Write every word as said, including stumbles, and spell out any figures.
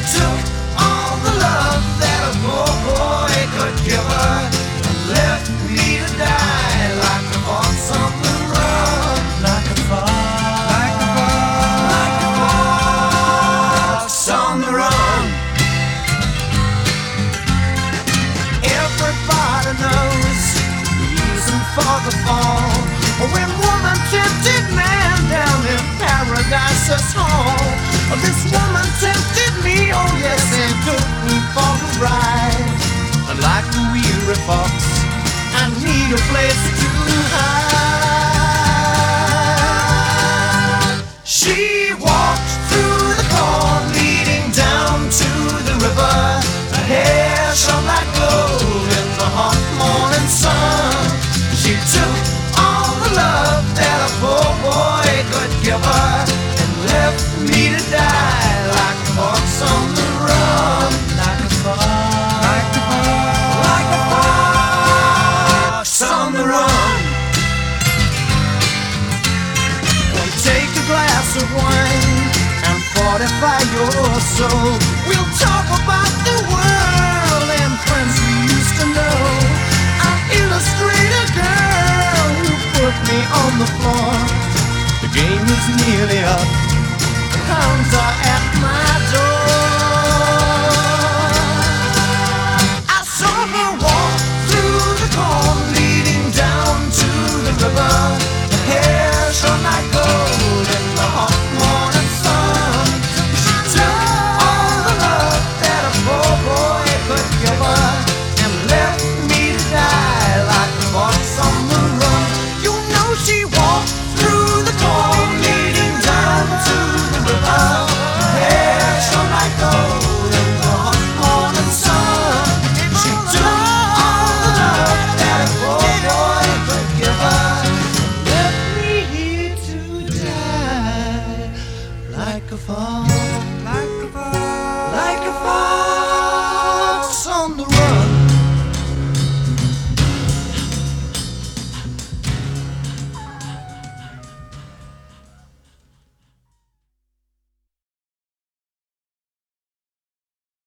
took all the love that a poor boy could give her and left me to die like a fox on the run. Like a fox, like a fox, like a fox on the run. Everybody knows the reason for the fall. When woman tempted man down in Paradise's hall. This woman tempted me, oh yes, and took me for a ride. And like a weary fox, I need a place to hide. She walked through the corn leading down to the river. Her hair shone like gold in the hot morning sun. She took all the love that a poor boy could give her and left me to die like a fox on the run. Like a fox, like a fox, like a fox on the run. Come take a glass of wine and fortify your soul. We'll talk about the world and friends we used to know. I'll illustrate a girl who put me on the floor. The game is nearly up. The hounds are